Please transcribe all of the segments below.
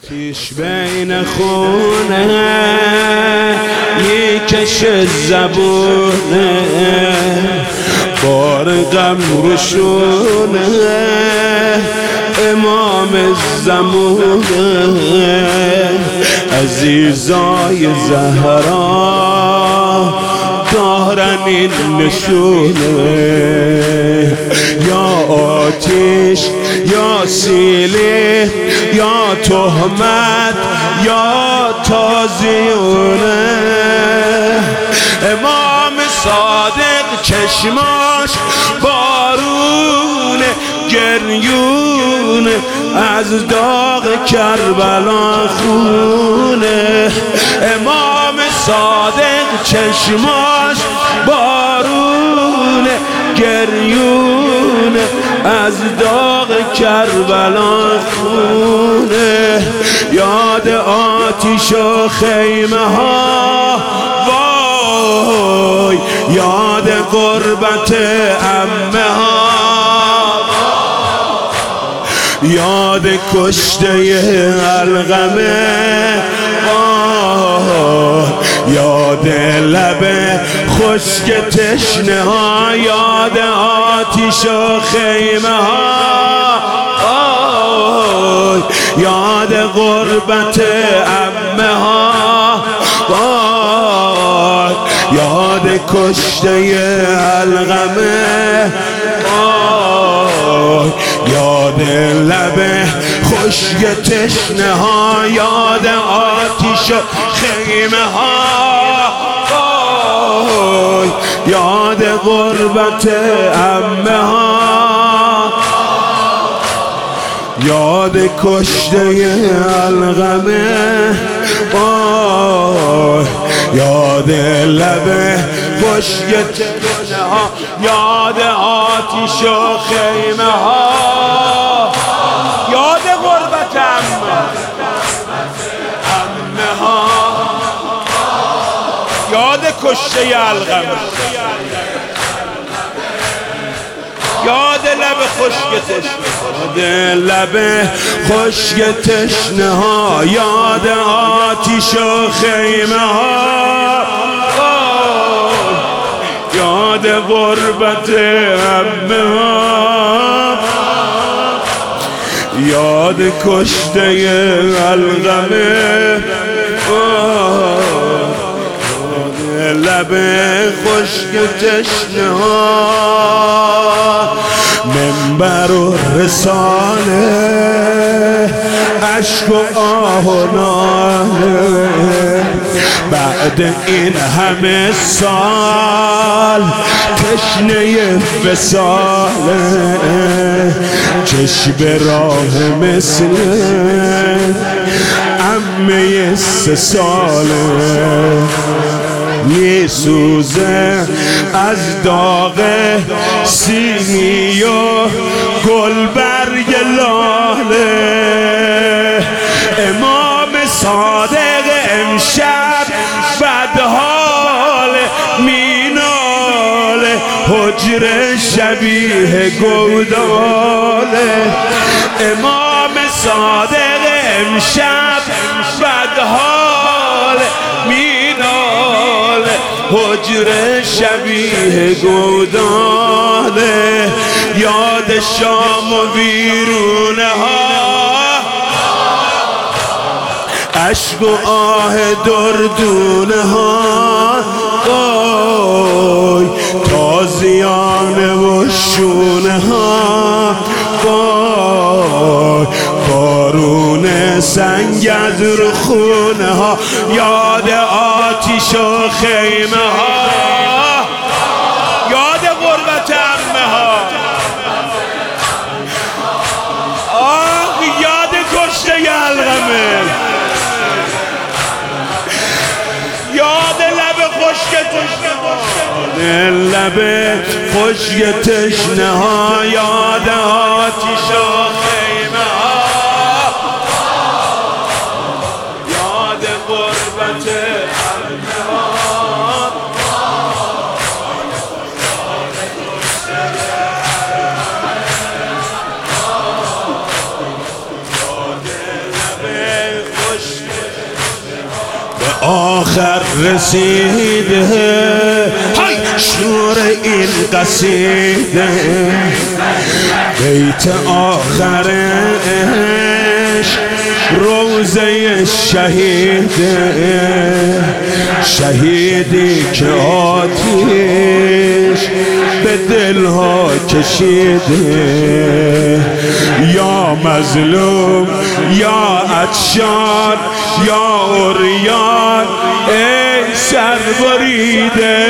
آتیش بین خونه میکش زبونه، بار غم روشونه امام زمونه. عزیزای زهرا دارن این نشونه، یا آتیش یا سیلی یا تهمت یا تازیونه. امام صادق چشماش بارون گریون، از داغ کربلا خونه. امام صادق چشماش بارون گریون، از داغ کربلا خونه. یاد آتیش و خیمه ها وای، یاد غربت عمه ها، یاد کشته علقمه، یاد لب خشک تشنه ها، یاد آتیش و خیمه ها، یاد غربت عمه ها، یاد کشته علقمه، یاد لب خشک تشنه ها، یاد آتیش و خیمه ها، یاد غربت عمه ها، یاد کشته علقمه، یاد لب خشک تشنه ها، یاد آتیش و خیمه ها، یاد غربت عمه ها، یاد کشته علقمه، یاد لب خشک تشنه، یاد لب خشک تشنه ها، یاد آتیش و خیمه ها، یاد غربت عمه ها، یاد کشته علقمه، لب خشک تشنه ها. منبر و رسانه، عشق و آه و ناله، بعد این همه سال تشنه وصاله. چشم به راه مثل عمه 3 ساله، میسوزه از داغ سیمی و گلبرگ لاله. امام صادق امشب بدحال میناله، حجره شبیه گوداله. امام صادق امشب بدحال میناله، حجره شبیه گوداله. یاد شام و ویرونه ها، عشق و آه دردونه ها، تازیانه و شونه ها، بارون سنگ از رو خونه ها، یاد آتیش و خیمه ها، یاد غربت عمه ها، یاد کشته علقمه، یاد لب خشک تشنه ها، لب خشک تشنه ها، یاد آتیش و خیمه ها، یاد غربت عمه ها. آخر رسیده شور این قصیده بیت آخرش روزه شهیده شهیدی که آتیش به دلها کشیده یا مظلوم یا عطشان یا عریان ای سربریده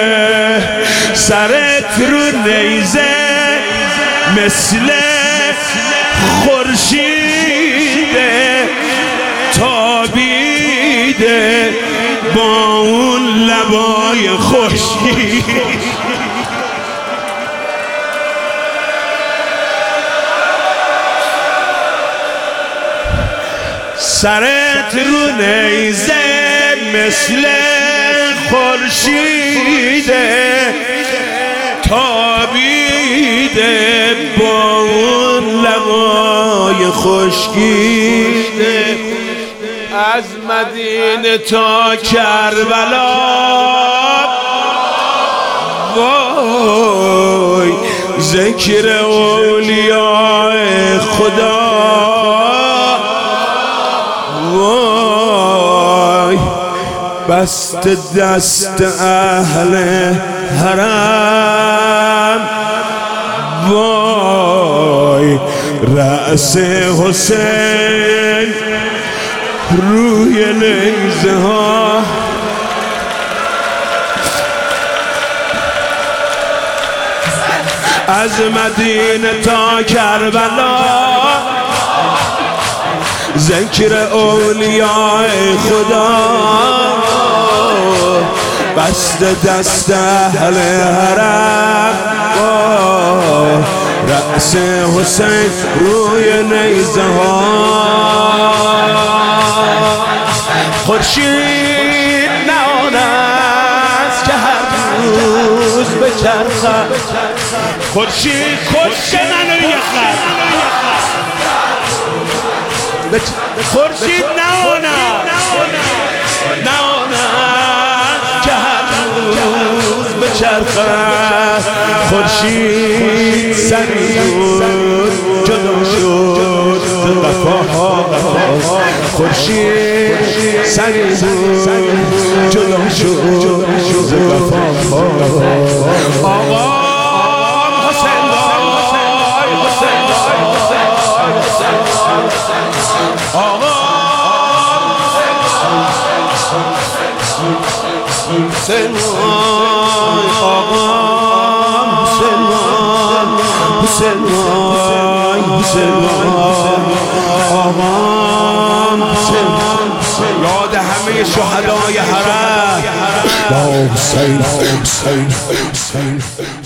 سرت رو نیزه مثل خورشیده تابیده با اون لبای خوشی سرت رو نیزه مثل خورشیده تابیده با اون لبای خشکیده از مدینه تا کربلا وای ذکر اولیاء خدا وای بست دست اهل حرم وای رأس حسین روی نیزه ها از مدینه تا کربلا ذکر اولیاء خدا بست دست اهل حرم رأس حسین روی نیزه ها خورشید نه آن است که هر روز بچرخد خورشید کشته منو یخد خورشید نه آن است که هر روز بچرخد خورشید سریع جدا شد وفاها خورشید سریع جدا شد وفاها آقا حسین آقا یاد همه شهدای حرم